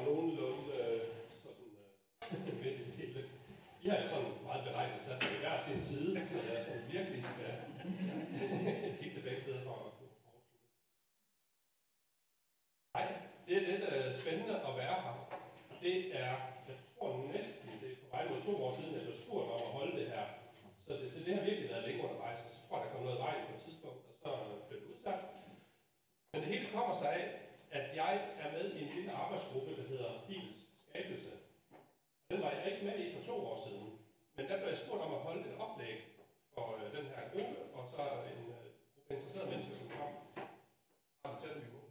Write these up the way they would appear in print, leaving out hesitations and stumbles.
sådan nogenlunde midt i det hele. I har sådan meget beregnet sat på hver sin side, så jeg sådan virkelig skal kigge til begge sider for at kunne overskue. Nej, det er lidt spændende at være her. Det er, jeg tror næsten, det er på vej mod 2 år siden, jeg blev spurgt om at holde det her. Så det har virkelig været længe undervejs, og så tror jeg, der kom noget vej på et tidspunkt, og så blev det udsat. Men det hele kommer sig af, at jeg er med i en lille arbejdsgruppe, der hedder Bibelsk Skabelse. Den var jeg ikke med i for 2 år siden, men der blev jeg spurgt om at holde et oplæg for den her gruppe, og så en gruppe interesserede mennesker, som kom. Har du talt mig på?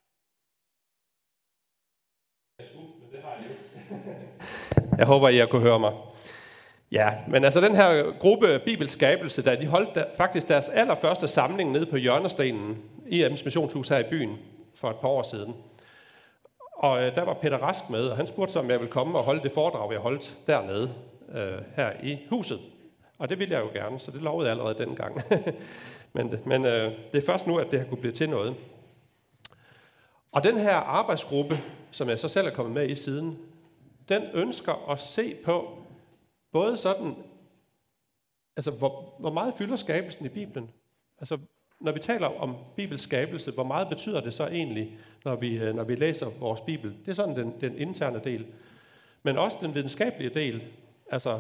Jeg skulle, men det har jeg jo. Jeg håber, I har kunne høre mig. Ja, men altså den her gruppe Bibelsk Skabelse, de holdt faktisk deres allerførste samling nede på Hjørnestenen i Ems Missionshus her i byen for et par år siden. Og der var Peter Rask med, og han spurgte så, om jeg ville komme og holde det foredrag, jeg holdt dernede her i huset. Og det ville jeg jo gerne, så det lovede jeg allerede dengang. men det er først nu, at det har kunne blive til noget. Og den her arbejdsgruppe, som jeg så selv er kommet med i siden, den ønsker at se på både sådan, altså hvor meget fylder skabelsen i Bibelen? Altså når vi taler om Bibels skabelse, hvor meget betyder det så egentlig, når vi læser vores Bibel? Det er sådan den interne del. Men også den videnskabelige del, altså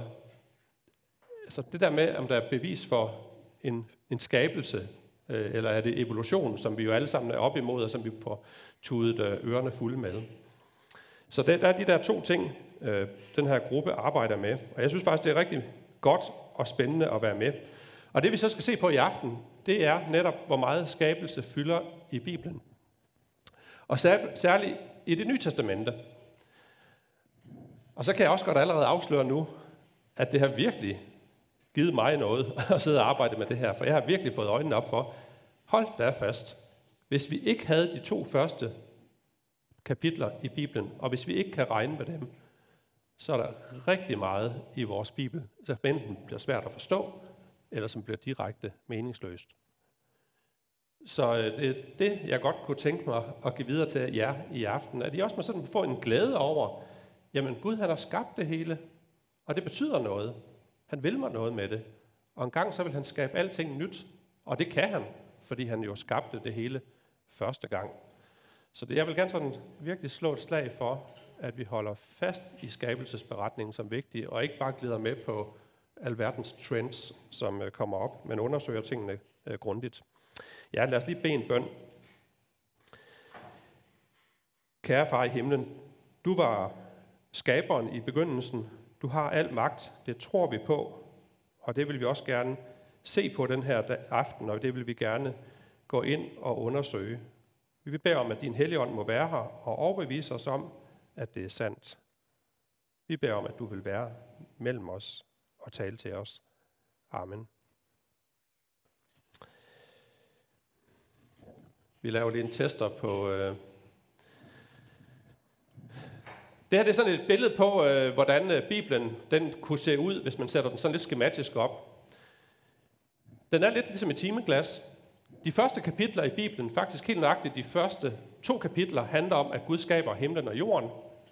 det der med, om der er bevis for en skabelse, eller er det evolution, som vi jo alle sammen er op imod, og som vi får tudet ørerne fulde med. Så der er de der 2 ting, den her gruppe arbejder med. Og jeg synes faktisk, det er rigtig godt og spændende at være med. Og det vi så skal se på i aften, det er netop, hvor meget skabelse fylder i Bibelen. Og særligt i Det Nye Testamente. Og så kan jeg også godt allerede afsløre nu, at det har virkelig givet mig noget at sidde og arbejde med det her. For jeg har virkelig fået øjnene op for, hold da fast, hvis vi ikke havde de 2 første kapitler i Bibelen, og hvis vi ikke kan regne med dem, så er der rigtig meget i vores Bibel, der enten bliver svært at forstå, eller som bliver direkte meningsløst. Så det er det, jeg godt kunne tænke mig at give videre til jer i aften, at I også må sådan få en glæde over, jamen Gud han har skabt det hele, og det betyder noget. Han vil mig noget med det. Og en gang så vil han skabe alting nyt, og det kan han, fordi han jo skabte det hele første gang. Så jeg vil gerne sådan virkelig slå et slag for, at vi holder fast i skabelsesberetningen som vigtig, og ikke bare glider med på alverdens trends, som kommer op, men undersøger tingene grundigt. Ja, lad os lige bede en bøn. Kære far i himlen, du var skaberen i begyndelsen. Du har al magt, det tror vi på, og det vil vi også gerne se på den her aften, og det vil vi gerne gå ind og undersøge. Vi vil bede om, at din Helligånd må være her og overbevise os om, at det er sandt. Vi beder om, at du vil være mellem os og tale til os. Amen. Vi laver lige en tester på... Det her det er sådan et billede på, hvordan Bibelen den kunne se ud, hvis man sætter den sådan lidt skematisk op. Den er lidt ligesom et timeglas. De første kapitler i Bibelen, faktisk helt nøjagtigt de første 2 kapitler, handler om, at Gud skaber himlen og jorden.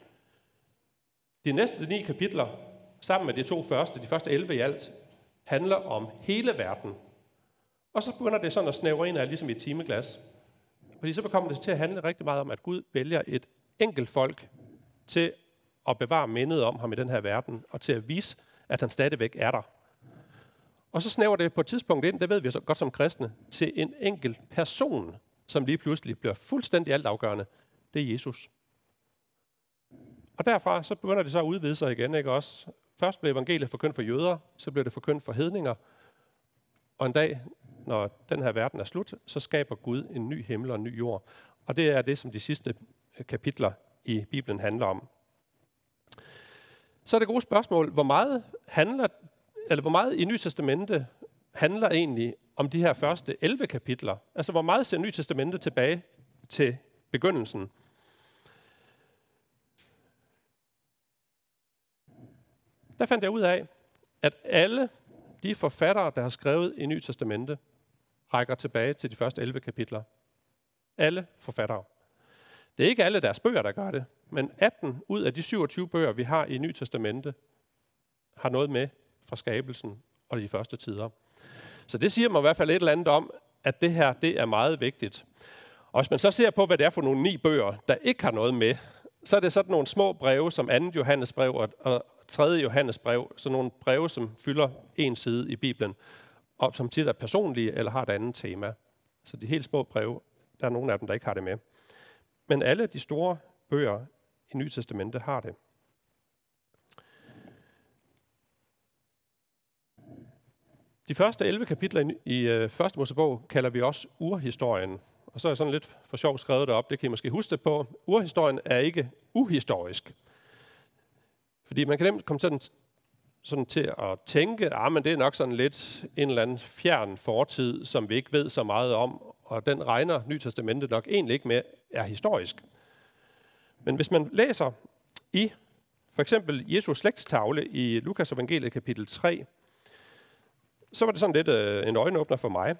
De næste 9 kapitler, sammen med de 2 første, de første 11 i alt, handler om hele verden. Og så begynder det sådan at snævre ind af, ligesom i et timeglas. Fordi så kommer det til at handle rigtig meget om, at Gud vælger et enkelt folk til at bevare mindet om ham i den her verden, og til at vise, at han stadigvæk er der. Og så snæver det på et tidspunkt ind, det ved vi så godt som kristne, til en enkelt person, som lige pludselig bliver fuldstændig altafgørende. Det er Jesus. Og derfra så begynder det så at udvide sig igen, ikke også? Først blev evangeliet forkyndt for jøder, så blev det forkyndt for hedninger. Og en dag, når den her verden er slut, så skaber Gud en ny himmel og en ny jord. Og det er det, som de sidste kapitler i Bibelen handler om. Så er det gode spørgsmål, hvor meget i Nye Testamente handler egentlig om de her første 11 kapitler? Altså, hvor meget ser Nye Testamente tilbage til begyndelsen? Der fandt jeg ud af, at alle de forfattere, der har skrevet i Nye Testamente, rækker tilbage til de første 11 kapitler. Alle forfattere. Det er ikke alle deres bøger, der gør det, men 18 ud af de 27 bøger, vi har i Nye Testamente, har noget med fra skabelsen og de første tider. Så det siger mig i hvert fald et eller andet om, at det her, det er meget vigtigt. Og hvis man så ser på, hvad det er for nogle 9 bøger, der ikke har noget med, så er det sådan nogle små breve, som 2. Johannesbrev og 3. Johannesbrev, så nogle breve, som fylder en side i Bibelen, og som tit er personlige eller har et andet tema. Så de helt små breve, der er nogle af dem, der ikke har det med. Men alle de store bøger i Nye Testamente har det. De første 11 kapitler i 1. Mosebog kalder vi også urhistorien. Og så er jeg sådan lidt for sjov skrevet det op, det kan I måske huske det på. Urhistorien er ikke uhistorisk. Fordi man kan nemt komme sådan til at tænke, men det er nok sådan lidt en eller anden fjern fortid, som vi ikke ved så meget om, og den regner Nye Testamentet nok egentlig ikke med, er historisk. Men hvis man læser i for eksempel Jesus slægtstavle i Lukas evangeliet kapitel 3, så var det sådan lidt en øjenåbner for mig,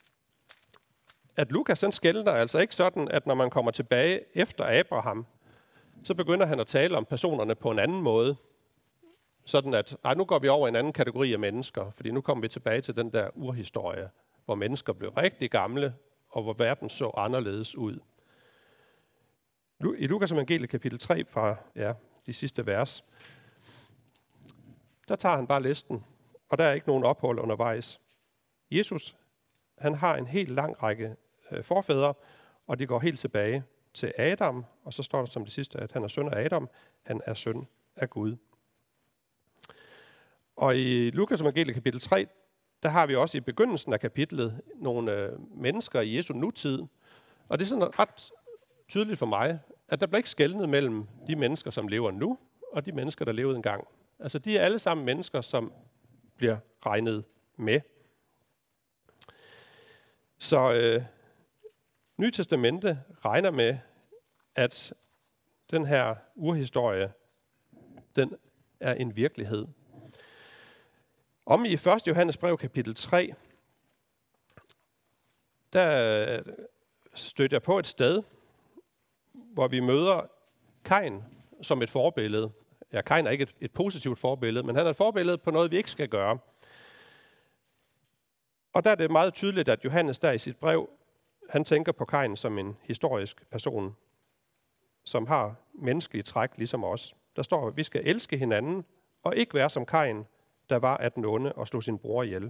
at Lukas den skelner altså ikke sådan, at når man kommer tilbage efter Abraham, så begynder han at tale om personerne på en anden måde. Sådan at, nu går vi over en anden kategori af mennesker, fordi nu kommer vi tilbage til den der urhistorie, hvor mennesker blev rigtig gamle, og hvor verden så anderledes ud. I Lukas evangeliet kapitel 3 fra de sidste vers, der tager han bare listen, og der er ikke nogen ophold undervejs. Jesus, han har en helt lang række forfædre, og de går helt tilbage til Adam, og så står der som det sidste, at han er søn af Adam, han er søn af Gud. Og i Lukas evangeliet kapitel 3, der har vi også i begyndelsen af kapitlet nogle mennesker i Jesu nutid, og det er sådan ret tydeligt for mig, at der bliver ikke skelnet mellem de mennesker, som lever nu, og de mennesker, der levede engang. Altså de er alle sammen mennesker, som bliver regnet med. Så Nye Testamente regner med, at den her urhistorie, den er en virkelighed. Om i 1. Johannes brev kapitel 3, der stødte jeg på et sted, hvor vi møder Kain som et forbillede. Ja, Kain er ikke et positivt forbillede, men han er et forbillede på noget, vi ikke skal gøre. Og der er det meget tydeligt, at Johannes der i sit brev, han tænker på Kain som en historisk person, som har menneskelige træk ligesom os. Der står, at vi skal elske hinanden, og ikke være som Kain, der var af den onde og slog sin bror ihjel.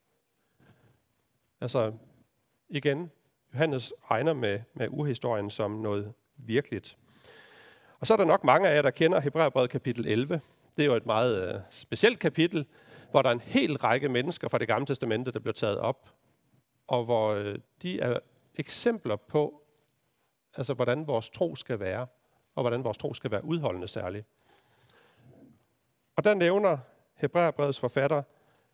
Altså, igen, Johannes regner med urhistorien som noget virkeligt. Og så er der nok mange af jer, der kender Hebræerbrevet kapitel 11. Det er jo et meget specielt kapitel, hvor der er en hel række mennesker fra det gamle testamente, der bliver taget op, og hvor de er eksempler på, altså hvordan vores tro skal være, og hvordan vores tro skal være udholdende særligt. Og der nævner Hebræerbrevets forfatter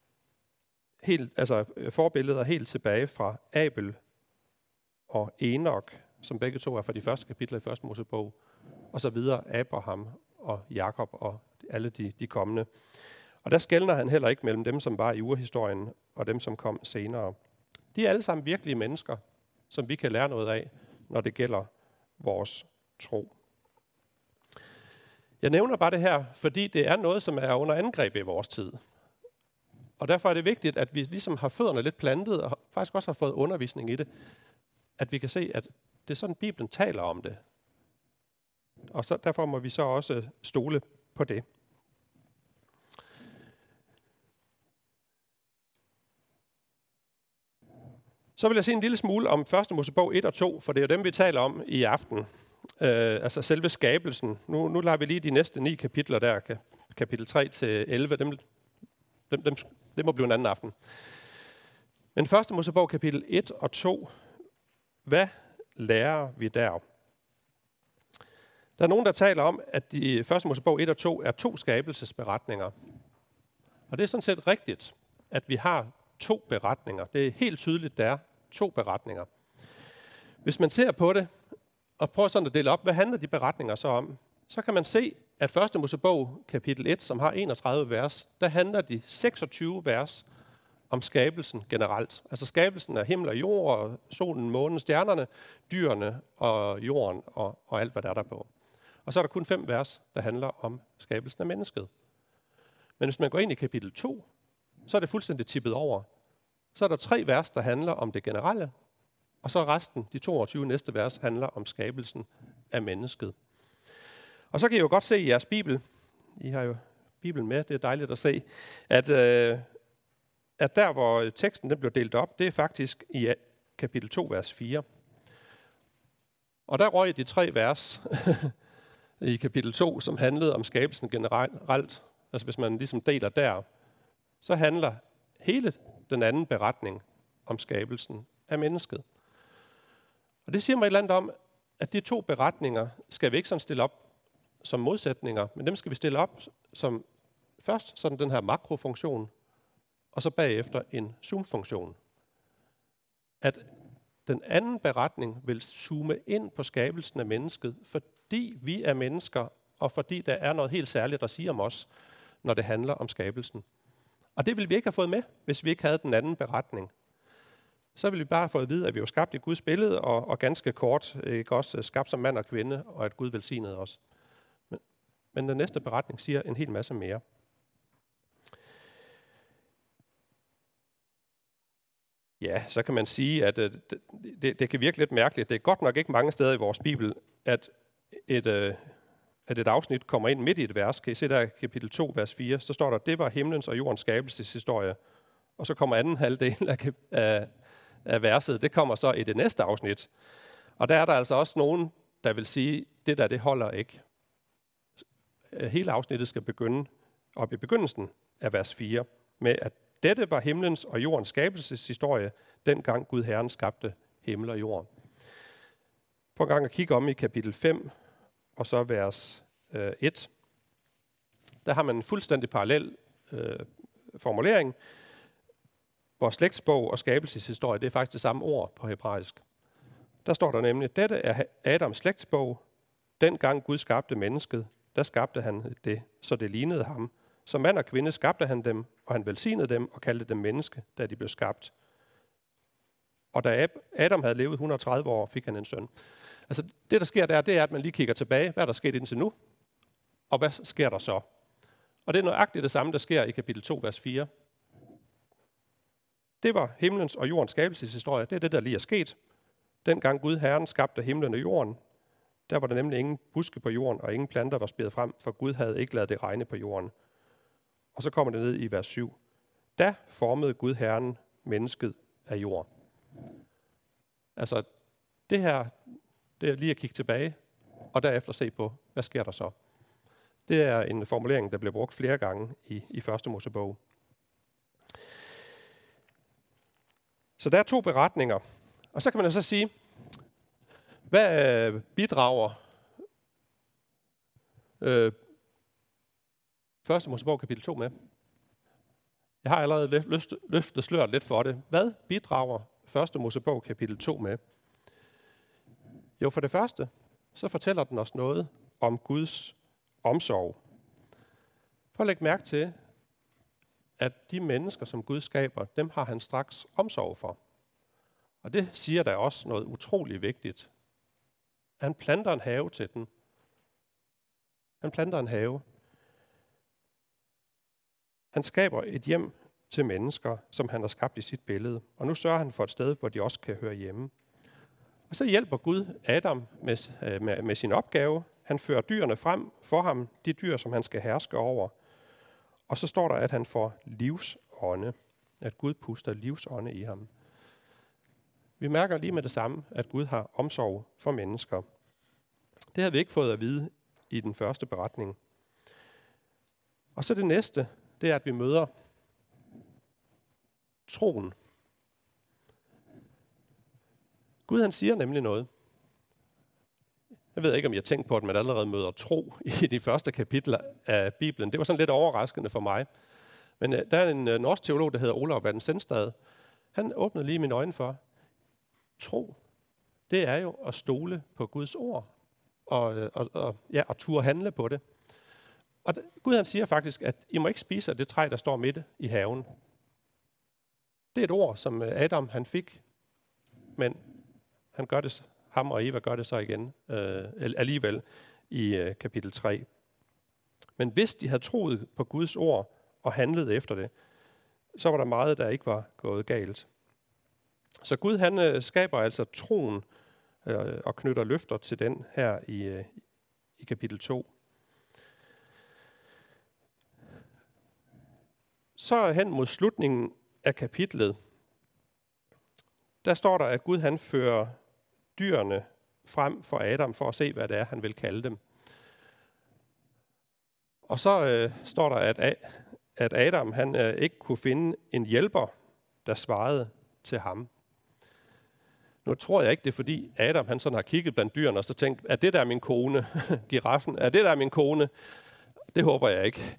forbilleder helt tilbage fra Abel og Enok, som begge to er fra de første kapitler i 1. Mosebog, og så videre Abraham og Jakob og alle de kommende. Og der skelner han heller ikke mellem dem, som var i urhistorien, og dem, som kom senere. De er alle sammen virkelige mennesker, som vi kan lære noget af, når det gælder vores tro. Jeg nævner bare det her, fordi det er noget, som er under angreb i vores tid. Og derfor er det vigtigt, at vi ligesom har fødderne lidt plantet, og faktisk også har fået undervisning i det, at vi kan se, at det er sådan, Bibelen taler om det. Og så, derfor må vi så også stole på det. Så vil jeg sige en lille smule om 1. Mosebog 1 og 2, for det er jo dem, vi taler om i aften. Altså selve skabelsen. Nu lader vi lige de næste 9 kapitler der, kapitel 3 til 11, det må blive en anden aften. Men 1. Mosebog kapitel 1 og 2, hvad lærer vi der? Der er nogen, der taler om, at de 1. Mosebog 1 og 2 er 2 skabelsesberetninger. Og det er sådan set rigtigt, at vi har 2 beretninger. Det er helt tydeligt, der er 2 beretninger. Hvis man ser på det, og prøver sådan at dele op, hvad handler de beretninger så om? Så kan man se, at 1. Mosebog kapitel 1, som har 31 vers, der handler de 26 vers om skabelsen generelt. Altså skabelsen af himmel og jord, og solen, månen, stjernerne, dyrene og jorden og alt, hvad der er på. Og så er der kun 5 vers, der handler om skabelsen af mennesket. Men hvis man går ind i kapitel 2, så er det fuldstændig tippet over. Så er der 3 vers, der handler om det generelle, og så resten, de 22 næste vers, handler om skabelsen af mennesket. Og så kan I jo godt se i jeres bibel, I har jo Bibelen med, det er dejligt at se, at der, hvor teksten den blev delt op, det er faktisk i kapitel 2, vers 4. Og der røg de 3 vers i kapitel 2, som handlede om skabelsen generelt. Altså hvis man ligesom deler der, så handler hele den anden beretning om skabelsen af mennesket. Og det siger mig et eller andet om, at de 2 beretninger skal vi ikke sådan stille op som modsætninger, men dem skal vi stille op som først sådan den her makrofunktion, og så bagefter en zoom-funktion. At den anden beretning vil zoome ind på skabelsen af mennesket, fordi vi er mennesker, og fordi der er noget helt særligt at sige om os, når det handler om skabelsen. Og det ville vi ikke have fået med, hvis vi ikke havde den anden beretning. Så ville vi bare have fået at vide, at vi var skabt i Guds billede, og ganske kort, ikke også skabt som mand og kvinde, og at Gud velsignede os. Men den næste beretning siger en hel masse mere. Ja, så kan man sige, at det kan virke lidt mærkeligt. Det er godt nok ikke mange steder i vores Bibel, at et afsnit kommer ind midt i et vers. Kan I se der i kapitel 2, vers 4, så står der, det var himlens og jordens skabelseshistorie. Og så kommer anden halvdel af verset, det kommer så i det næste afsnit. Og der er der altså også nogen, der vil sige, det der, det holder ikke. Hele afsnittet skal begynde op i begyndelsen af vers 4, med at dette var himlens og jordens skabelseshistorie, dengang Gud Herren skabte himmel og jord. Prøv en gang at kigge om i kapitel 5, og så vers 1. Der har man en fuldstændig parallel formulering, hvor slægtsbog og skabelseshistorie, det er faktisk det samme ord på hebraisk. Der står der nemlig, dette er Adams slægtsbog, dengang Gud skabte mennesket, der skabte han det, så det lignede ham. Som mand og kvinde skabte han dem, og han velsignede dem og kaldte dem menneske, da de blev skabt. Og da Adam havde levet 130 år, fik han en søn. Altså det, der sker der, det er, at man lige kigger tilbage. Hvad er der sket indtil nu? Og hvad sker der så? Og det er nøjagtigt det samme, der sker i kapitel 2, vers 4. Det var himlens og jordens skabelseshistorie. Det er det, der lige er sket. Dengang Gud Herren skabte himlen og jorden, der var der nemlig ingen buske på jorden, og ingen planter var spæret frem, for Gud havde ikke ladet det regne på jorden. Og så kommer det ned i vers 7. Da formede Gud Herren mennesket af jord. Altså det her, det er lige at kigge tilbage, og derefter se på, hvad sker der så? Det er en formulering, der bliver brugt flere gange i første Mosebog. Så der er 2 beretninger. Og så kan man jo så sige, hvad bidrager første Mosebog kapitel 2 med? Jeg har allerede løftet sløret lidt for det. Hvad bidrager første Mosebog kapitel 2 med? Jo, for det første, så fortæller den os noget om Guds omsorg. Prøv at lægge mærke til, at de mennesker, som Gud skaber, dem har han straks omsorg for. Og det siger der også noget utroligt vigtigt. Han planter en have til den. Han planter en have. Han skaber et hjem til mennesker, som han har skabt i sit billede. Og nu sørger han for et sted, hvor de også kan høre hjemme. Og så hjælper Gud Adam med sin opgave. Han fører dyrene frem for ham, de dyr, som han skal herske over. Og så står der, at han får livsånde. At Gud puster livsånde i ham. Vi mærker lige med det samme, at Gud har omsorg for mennesker. Det har vi ikke fået at vide i den første beretning. Og så det næste, det er, at vi møder troen. Gud han siger nemlig noget. Jeg ved ikke, om jeg tænkte på, at man allerede møder tro i de første kapitler af Bibelen. Det var sådan lidt overraskende for mig. Men der er en norsk teolog, der hedder Olav Vanden Sendstad. Han åbnede lige mine øjne for, tro, det er jo at stole på Guds ord og turde handle på det. Og Gud han siger faktisk, at I må ikke spise af det træ, der står midt i haven. Det er et ord, som Adam han fik, men han gør det, ham og Eva gør det så igen alligevel i kapitel 3. Men hvis de havde troet på Guds ord og handlet efter det, så var der meget, der ikke var gået galt. Så Gud han skaber altså troen og knytter løfter til den her i kapitel 2. Så hen mod slutningen af kapitlet, der står der, at Gud han fører dyrene frem for Adam for at se, hvad det er, han vil kalde dem. Og så står der, at Adam han ikke kunne finde en hjælper, der svarede til ham. Nu tror jeg ikke, det er fordi Adam han sådan har kigget blandt dyrene og så tænkt, er det der min kone, giraffen? Er det der min kone? Det håber jeg ikke.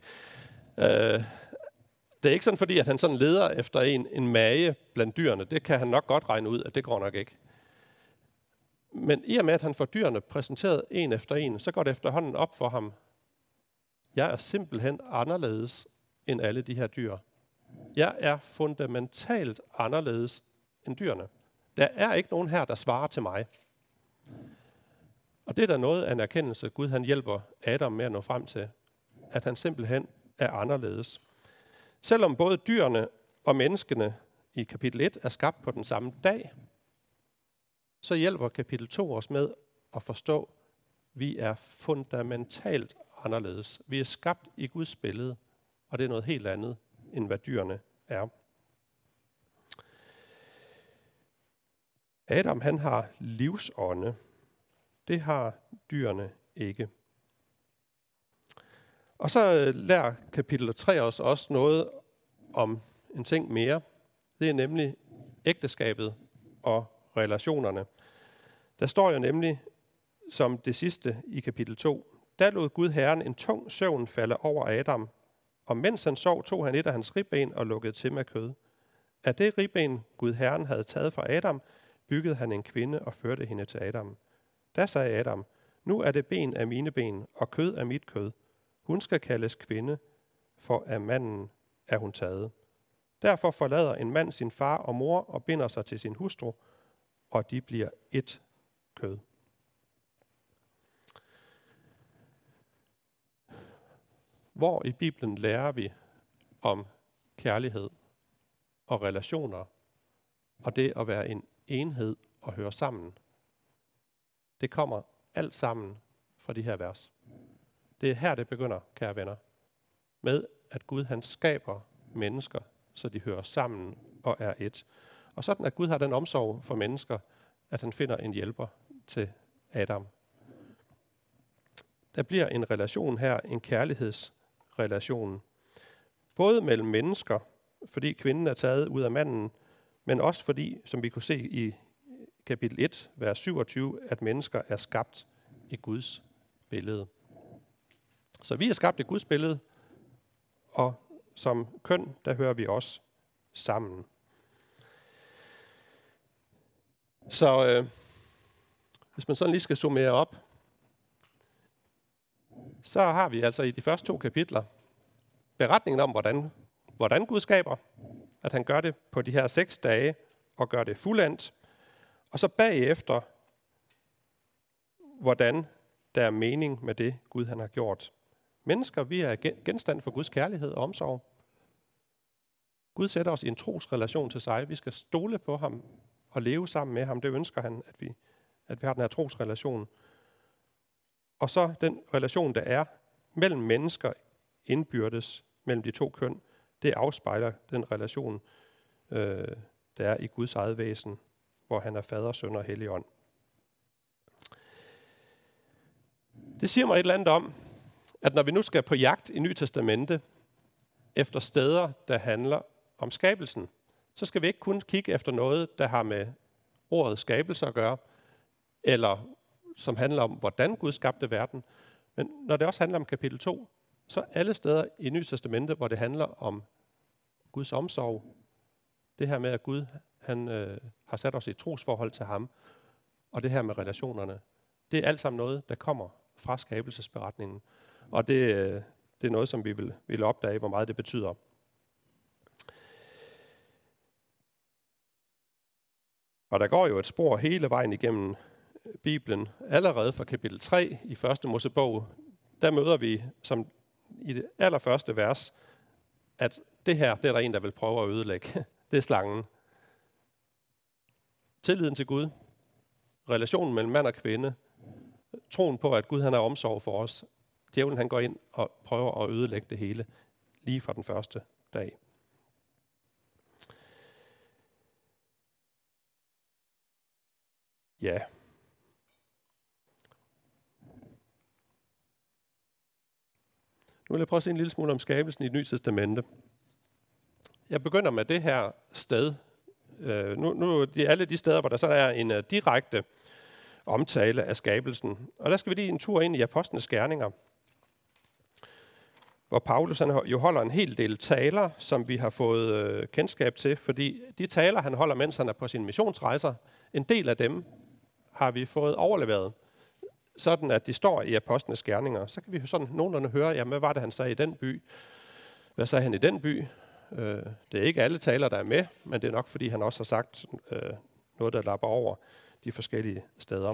Det er ikke sådan, fordi at han sådan leder efter en mage blandt dyrene. Det kan han nok godt regne ud, at det går nok ikke. Men i og med, at han får dyrene præsenteret en efter en, så går det efterhånden op for ham. Jeg er simpelthen anderledes end alle de her dyr. Jeg er fundamentalt anderledes end dyrene. Der er ikke nogen her, der svarer til mig. Og det er der noget af en erkendelse, Gud han hjælper Adam med at nå frem til. At han simpelthen er anderledes. Selvom både dyrene og menneskene i kapitel 1 er skabt på den samme dag, så hjælper kapitel 2 os med at forstå, at vi er fundamentalt anderledes. Vi er skabt i Guds billede, og det er noget helt andet, end hvad dyrene er. Adam han har livsånde. Det har dyrene ikke. Og så lærer kapitel 3 os også noget om en ting mere. Det er nemlig ægteskabet og relationerne. Der står jo nemlig som det sidste i kapitel 2. Der lod Gud Herren en tung søvn falde over Adam, og mens han sov, tog han et af hans ribben og lukkede til med kød. Af det ribben Gud Herren havde taget fra Adam, byggede han en kvinde og førte hende til Adam. Da sagde Adam, nu er det ben af mine ben, og kød af mit kød. Hun skal kaldes kvinde, for af manden er hun taget. Derfor forlader en mand sin far og mor og binder sig til sin hustru, og de bliver ét kød. Hvor i Bibelen lærer vi om kærlighed og relationer, og det at være en enhed og høre sammen? Det kommer alt sammen fra de her vers. Det er her, det begynder, kære venner, med at Gud han skaber mennesker, så de hører sammen og er et. Og sådan at Gud har den omsorg for mennesker, at han finder en hjælper til Adam. Der bliver en relation her, en kærlighedsrelation. Både mellem mennesker, fordi kvinden er taget ud af manden, men også fordi, som vi kunne se i kapitel 1, vers 27, at mennesker er skabt i Guds billede. Så vi er skabt i Guds billede, og som køn, der hører vi også sammen. Så hvis man sådan lige skal summere op, så har vi altså i de første 2 kapitler beretningen om, hvordan Gud skaber, at han gør det på de her 6 dage og gør det fuldendt, og så bagefter, hvordan der er mening med det, Gud han har gjort. Mennesker, vi er genstand for Guds kærlighed og omsorg. Gud sætter os i en trosrelation til sig. Vi skal stole på ham og leve sammen med ham. Det ønsker han, at vi har den her trosrelation. Og så den relation, der er mellem mennesker indbyrdes, mellem de 2 køn, det afspejler den relation, der er i Guds eget væsen, hvor han er fader, søn og hellig ånd. Det siger mig et eller andet om, at når vi nu skal på jagt i Nye Testamente efter steder, der handler om skabelsen, så skal vi ikke kun kigge efter noget, der har med ordet skabelse at gøre, eller som handler om, hvordan Gud skabte verden. Men når det også handler om kapitel 2, så alle steder i Nye Testamente, hvor det handler om Guds omsorg, det her med, at Gud han, har sat os i et trosforhold til ham, og det her med relationerne, det er alt sammen noget, der kommer fra skabelsesberetningen. Og det er noget, som vi vil opdage, hvor meget det betyder. Og der går jo et spor hele vejen igennem Bibelen. Allerede fra kapitel 3 i 1. Mosebog, der møder vi som i det allerførste vers, at det her, det er der en, der vil prøve at ødelægge. Det er slangen. Tilliden til Gud, relationen mellem mand og kvinde, troen på, at Gud han har omsorg for os. Djævlen han går ind og prøver at ødelægge det hele, lige fra den første dag. Ja. Nu vil jeg prøve at se en lille smule om skabelsen i Det Nye Testamente. Jeg begynder med det her sted. Nu er det alle de steder, hvor der så er en direkte omtale af skabelsen. Og der skal vi lige en tur ind i Apostlenes Gerninger, hvor Paulus han jo holder en hel del taler, som vi har fået kendskab til, fordi de taler, han holder, mens han er på sine missionsrejser, en del af dem har vi fået overleveret, sådan at de står i Apostlenes Gerninger. Så kan vi sådan nogenlunde høre, jamen, hvad var det, han sagde i den by? Hvad sagde han i den by? Det er ikke alle taler, der er med, men det er nok, fordi han også har sagt noget, der lapper over de forskellige steder.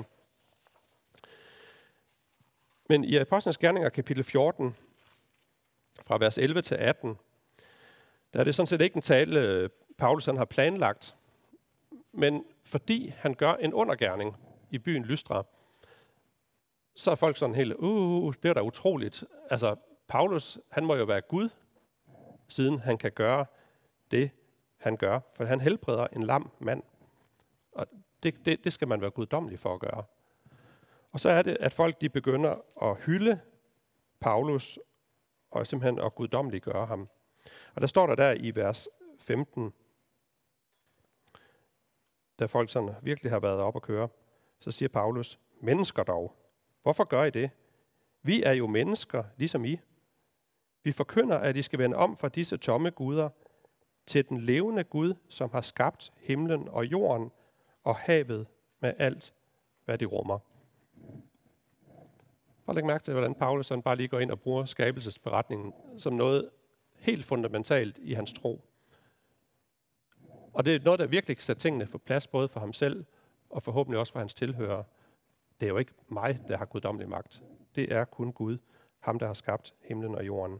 Men i Apostlenes Gerninger kapitel 14, fra vers 11 til 18, der er det sådan set ikke en tale, Paulus han har planlagt, men fordi han gør en undergerning i byen Lystra, så er folk sådan helt, det er da utroligt. Altså, Paulus, han må jo være Gud, siden han kan gøre det, han gør. For han helbreder en lam mand. Og det skal man være guddommelig for at gøre. Og så er det, at folk de begynder at hylde Paulus, og simpelthen at guddommeliggøre ham. Og der står der i vers 15, da folk sådan virkelig har været op at køre, så siger Paulus, mennesker dog, hvorfor gør I det? Vi er jo mennesker, ligesom I. Vi forkynder, at I skal vende om fra disse tomme guder til den levende Gud, som har skabt himlen og jorden og havet med alt, hvad det rummer. Prøv at lægge mærke til, hvordan Paulus bare lige går ind og bruger skabelsesberetningen som noget helt fundamentalt i hans tro. Og det er noget, der virkelig kan sætte tingene på plads, både for ham selv og forhåbentlig også for hans tilhørere. Det er jo ikke mig, der har guddommelig magt. Det er kun Gud, ham der har skabt himlen og jorden.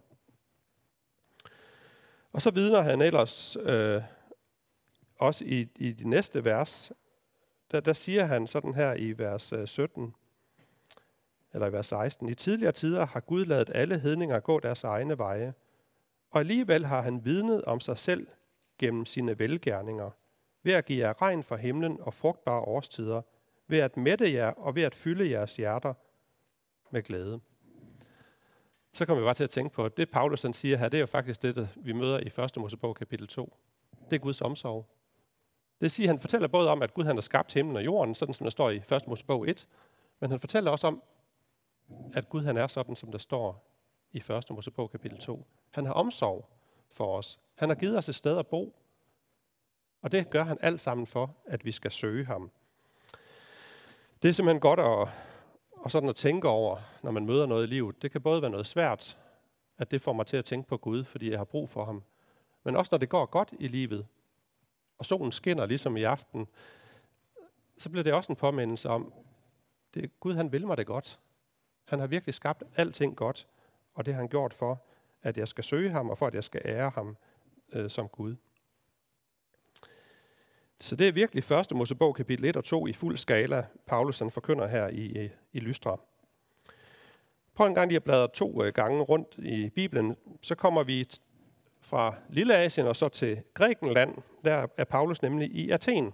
Og så vidner han ellers også i de næste vers, der siger han sådan her i vers 17, eller i vers 16, i tidligere tider har Gud ladet alle hedninger gå deres egne veje, og alligevel har han vidnet om sig selv gennem sine velgerninger, ved at give jer regn fra himlen og frugtbare årstider, ved at mætte jer og ved at fylde jeres hjerter med glæde. Så kommer vi bare til at tænke på, at det Paulus han siger her, det er jo faktisk det, vi møder i 1. Mosebog kapitel 2. Det er Guds omsorg. Det siger, han fortæller både om, at Gud han har skabt himlen og jorden, sådan som der står i 1. Mosebog 1, men han fortæller også om, at Gud han er sådan, som der står i 1. Mosebog kapitel 2. Han har omsorg for os. Han har givet os et sted at bo, og det gør han alt sammen for, at vi skal søge ham. Det er simpelthen godt og sådan at tænke over, når man møder noget i livet. Det kan både være noget svært, at det får mig til at tænke på Gud, fordi jeg har brug for ham. Men også når det går godt i livet, og solen skinner ligesom i aften, så bliver det også en påmindelse om, at Gud han vil mig det godt. Han har virkelig skabt alting godt, og det har han gjort for, at jeg skal søge ham, og for at jeg skal ære ham som Gud. Så det er virkelig 1. Mosebog kapitel 1 og 2 i fuld skala, Paulus han forkynder her i Lystra. Prøv en gang lige at bladre 2 gange rundt i Bibelen, så kommer vi fra Lilleasien og så til Grækenland. Der er Paulus nemlig i Athen.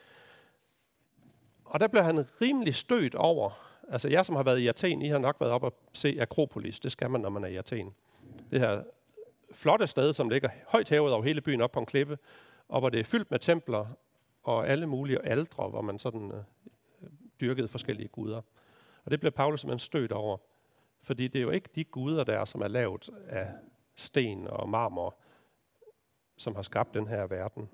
Og der bliver han rimelig stødt over, altså jeg som har været i Athen, I har nok været op og se Akropolis, det skal man, når man er i Athen. Det her flotte sted, som ligger højt hævet over hele byen op på en klippe, og hvor det er fyldt med templer og alle mulige aldre, hvor man sådan dyrkede forskellige guder. Og det bliver Paulus simpelthen stødt over, fordi det er jo ikke de guder der, som er lavet af sten og marmor, som har skabt den her verden.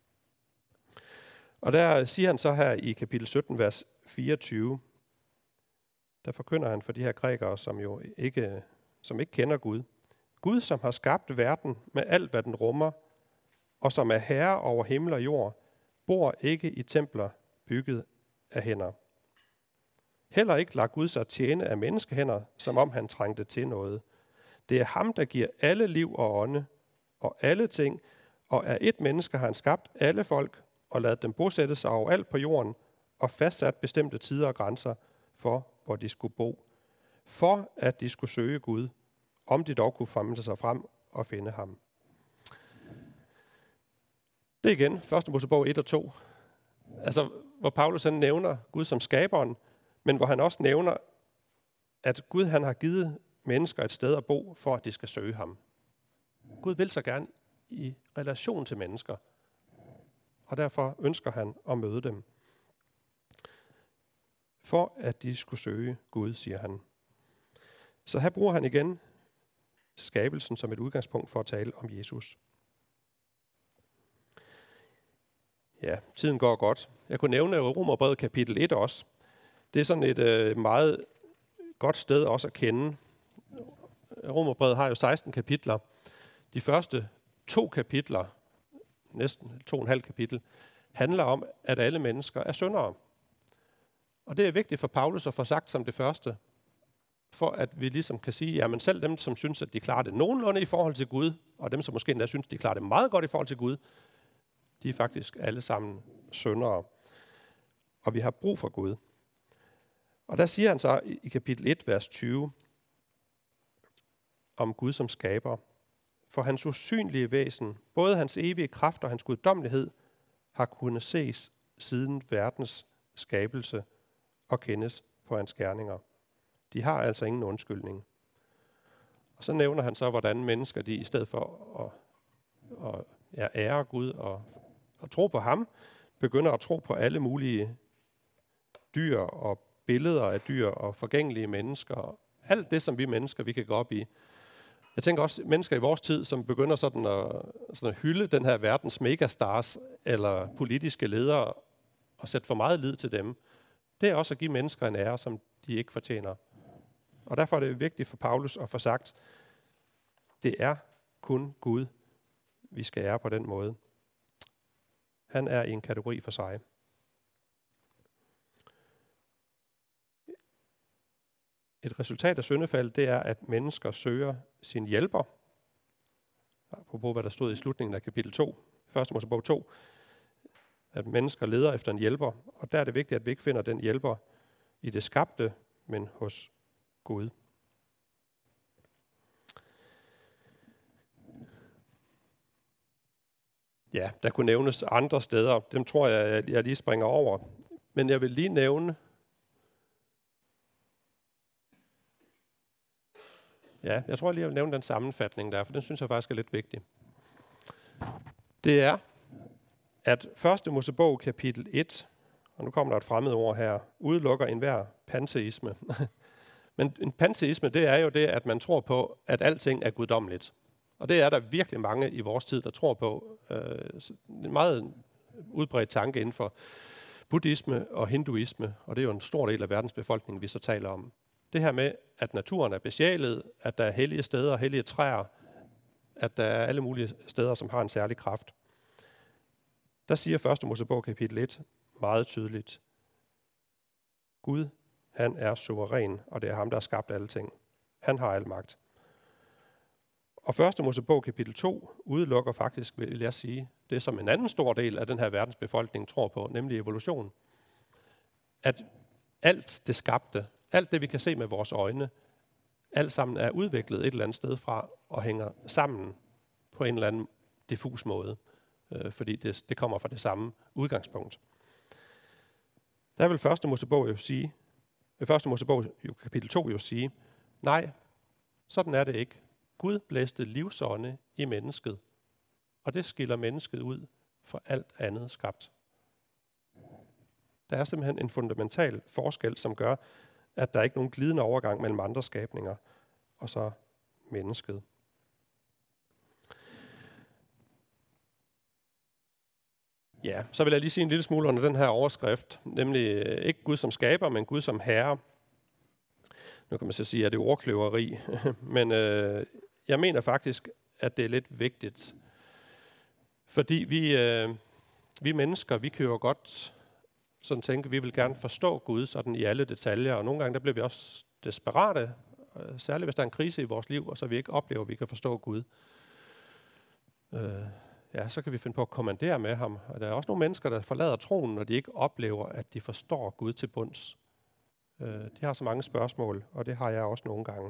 Og der siger han så her i kapitel 17, vers 24, der forkynder han for de her grækere, som ikke kender Gud. Gud, som har skabt verden med alt, hvad den rummer, og som er herre over himmel og jord, bor ikke i templer bygget af hænder. Heller ikke lader Gud sig tjene af menneskehænder, som om han trængte til noget. Det er ham, der giver alle liv og ånde og alle ting, og af et menneske har han skabt alle folk og ladet dem bosætte sig overalt på jorden og fastsat bestemte tider og grænser for, hvor de skulle bo, for at de skulle søge Gud, om de dog kunne famle sig frem og finde ham. Det er igen 1. Mosebog 1 og 2. Altså, hvor Paulus han nævner Gud som skaberen, men hvor han også nævner, at Gud han har givet mennesker et sted at bo, for at de skal søge ham. Gud vil så gerne i relation til mennesker, og derfor ønsker han at møde dem. For at de skulle søge Gud, siger han. Så her bruger han igen skabelsen som et udgangspunkt for at tale om Jesus. Ja, tiden går godt. Jeg kunne nævne Romerbrevet kapitel 1 også. Det er sådan et meget godt sted også at kende. Romerbrevet har jo 16 kapitler. De første 2 kapitler, næsten 2,5 kapitel, handler om, at alle mennesker er syndere. Og det er vigtigt for Paulus at få sagt som det første, for at vi ligesom kan sige, jamen selv dem, som synes, at de klarer det nogenlunde i forhold til Gud, og dem, som måske endda synes, de klarer det meget godt i forhold til Gud, de er faktisk alle sammen syndere. Og vi har brug for Gud. Og der siger han så i kapitel 1, vers 20, om Gud som skaber. For hans usynlige væsen, både hans evige kraft og hans guddommelighed, har kunnet ses siden verdens skabelse og kendes på hans gerninger. De har altså ingen undskyldning. Og så nævner han så, hvordan mennesker, de i stedet for at ære Gud og tro på ham, begynder at tro på alle mulige dyr og billeder af dyr og forgængelige mennesker. Alt det, som vi mennesker, vi kan gå op i. Jeg tænker også mennesker i vores tid, som begynder sådan at hylde den her verdens megastars eller politiske ledere og sætte for meget lid til dem. Det er også at give mennesker en ære, som de ikke fortjener. Og derfor er det vigtigt for Paulus at få sagt, det er kun Gud, vi skal ære på den måde. Han er i en kategori for sig. Et resultat af syndefald, det er, at mennesker søger sin hjælper. Apropos hvad der stod i slutningen af kapitel 2, 1. Mosebog 2, at mennesker leder efter en hjælper, og der er det vigtigt, at vi ikke finder den hjælper i det skabte, men hos Gud. Ja, der kunne nævnes andre steder. Dem tror jeg lige springer over. Men jeg vil lige nævne, jeg tror lige, jeg vil nævne den sammenfatning der, for den synes jeg faktisk er lidt vigtig. Det er, at 1. Mosebog kapitel 1, og nu kommer der et fremmed ord her, udelukker enhver panteisme. Men en panteisme, det er jo det, at man tror på, at alting er guddommeligt. Og det er der virkelig mange i vores tid, der tror på. En meget udbredt tanke inden for buddhisme og hinduisme, og det er jo en stor del af verdens befolkning, vi så taler om. Det her med, at naturen er besjælet, at der er hellige steder, hellige træer, at der er alle mulige steder, som har en særlig kraft. Der siger 1. Mosebog kapitel 1 meget tydeligt, Gud, han er suveræn, og det er ham, der har skabt alle ting. Han har al magt. Og 1. Mosebog kapitel 2 udelukker faktisk, vil jeg sige, det som en anden stor del af den her verdens befolkning tror på, nemlig evolution. At alt det skabte, alt det vi kan se med vores øjne, alt sammen er udviklet et eller andet sted fra og hænger sammen på en eller anden diffus måde, fordi det kommer fra det samme udgangspunkt. Der vil 1. Mosebog jo sige, 1. Mosebog kapitel 2 jo sige, nej, sådan er det ikke. Gud blæste livsånde i mennesket, og det skiller mennesket ud fra alt andet skabt. Der er simpelthen en fundamental forskel, som gør, at der ikke er nogen glidende overgang mellem andre skabninger og så mennesket. Ja, så vil jeg lige sige en lille smule under den her overskrift, nemlig ikke Gud som skaber, men Gud som herre. Nu kan man så sige, at det er ordkløveri, men jeg mener faktisk, at det er lidt vigtigt. Fordi vi mennesker, vi kan jo godt sådan tænke, vi vil gerne forstå Gud sådan i alle detaljer, og nogle gange der bliver vi også desperate, særligt hvis der er en krise i vores liv, og så vi ikke oplever, at vi kan forstå Gud. Så kan vi finde på at kommandere med ham. Og der er også nogle mennesker, der forlader troen, når de ikke oplever, at de forstår Gud til bunds. De har så mange spørgsmål, og det har jeg også nogle gange.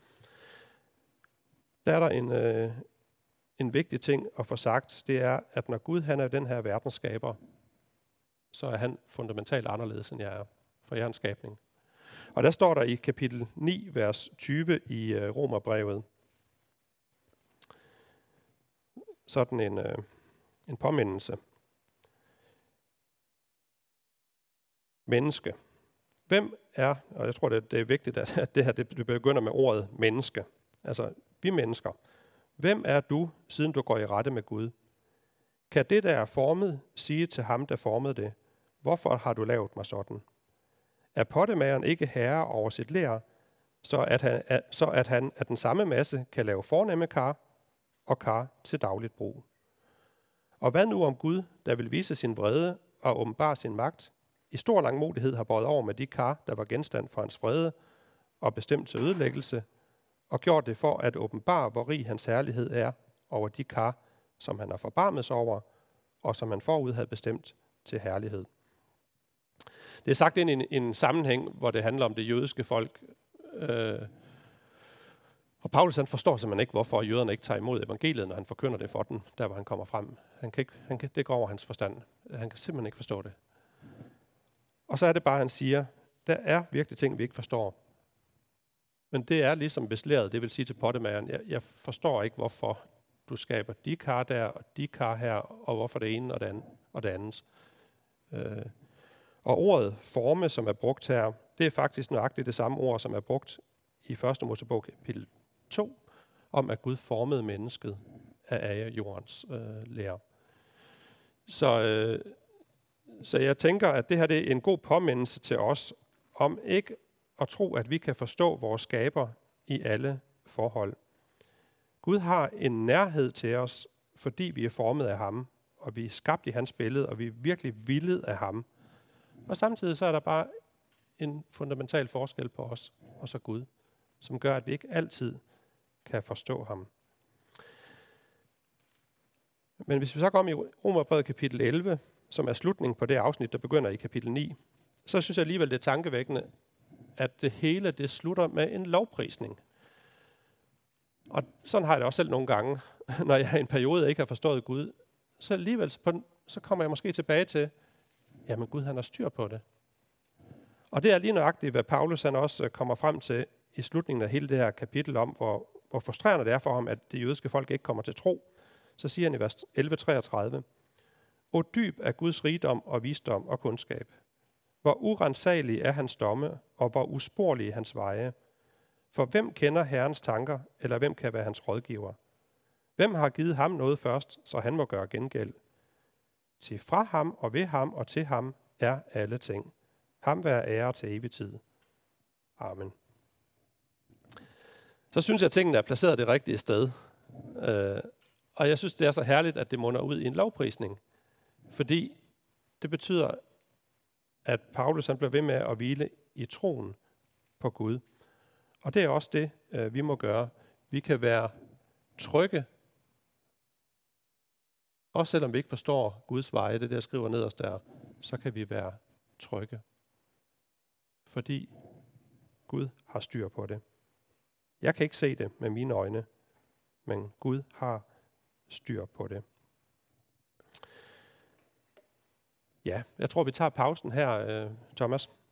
Der er der en vigtig ting at få sagt, det er, at når Gud han er den her verdensskaber, så er han fundamentalt anderledes, end jeg er, for jeg er en skabning. Og der står der i kapitel 9, vers 20 i Romerbrevet, sådan en påmindelse. Menneske. Hvem er, og jeg tror, det er vigtigt, at det her det begynder med ordet menneske. Altså, vi mennesker. Hvem er du, siden du går i rette med Gud? Kan det, der er formet, sige til ham, der formede det, hvorfor har du lavet mig sådan? Er pottemageren ikke herre over sit ler, så at han af den samme masse kan lave fornemme kar og kar til dagligt brug? Og hvad nu om Gud, der vil vise sin vrede og åbenbare sin magt, i stor langmodighed har bøjet over med de kar, der var genstand for hans vrede og bestemt til ødelæggelse, og gjort det for at åbenbare, hvor rig hans herlighed er over de kar, som han har forbarmet sig over, og som han forud havde bestemt til herlighed. Det er sagt ind i en sammenhæng, hvor det handler om det jødiske folk. Og Paulus han forstår simpelthen ikke, hvorfor jøderne ikke tager imod evangeliet, når han forkynder det for dem, der hvor han kommer frem. Det går over hans forstand. Han kan simpelthen ikke forstå det. Og så er det bare, han siger, der er virkelig ting, vi ikke forstår. Men det er ligesom beslæret, det vil sige til pottemageren, jeg forstår ikke, hvorfor du skaber de kar der, og de kar her, og hvorfor det ene og det andet. Og ordet forme, som er brugt her, det er faktisk nøjagtigt det samme ord, som er brugt i 1. Mosebog kapitel 2, om at Gud formede mennesket af jordens lære. Så jeg tænker, at det her det er en god påmindelse til os, om ikke at tro, at vi kan forstå vores skaber i alle forhold. Gud har en nærhed til os, fordi vi er formet af ham, og vi er skabt i hans billede, og vi er virkelig villet af ham. Og samtidig så er der bare en fundamental forskel på os og så Gud, som gør, at vi ikke altid kan forstå ham. Men hvis vi så kommer i Romerbrevet kapitel 11, som er slutningen på det afsnit, der begynder i kapitel 9, så synes jeg alligevel, det er tankevækkende, at det hele det slutter med en lovprisning. Og sådan har jeg det også selv nogle gange, når jeg i en periode ikke har forstået Gud, så alligevel så kommer jeg måske tilbage til, jamen Gud han har styr på det. Og det er lige nøjagtigt, hvad Paulus han også kommer frem til i slutningen af hele det her kapitel om, hvor frustrerende det er for ham, at det jødiske folk ikke kommer til tro. Så siger han i vers 11:33, O dyb er Guds rigdom og visdom og kundskab. Hvor uransagelige er hans domme, og hvor usporlige hans veje. For hvem kender Herrens tanker, eller hvem kan være hans rådgiver? Hvem har givet ham noget først, så han må gøre gengæld? Til fra ham og ved ham og til ham er alle ting. Ham være ære til evig tid. Amen. Så synes jeg, at tingene er placeret det rigtige sted. Og jeg synes, det er så herligt, at det munder ud i en lovprisning. Fordi det betyder, at Paulus han bliver ved med at hvile i troen på Gud. Og det er også det, vi må gøre. Vi kan være trygge, også selvom vi ikke forstår Guds veje, det der skriver nederst der, så kan vi være trygge. Fordi Gud har styr på det. Jeg kan ikke se det med mine øjne, men Gud har styr på det. Ja, jeg tror, vi tager pausen her, Thomas.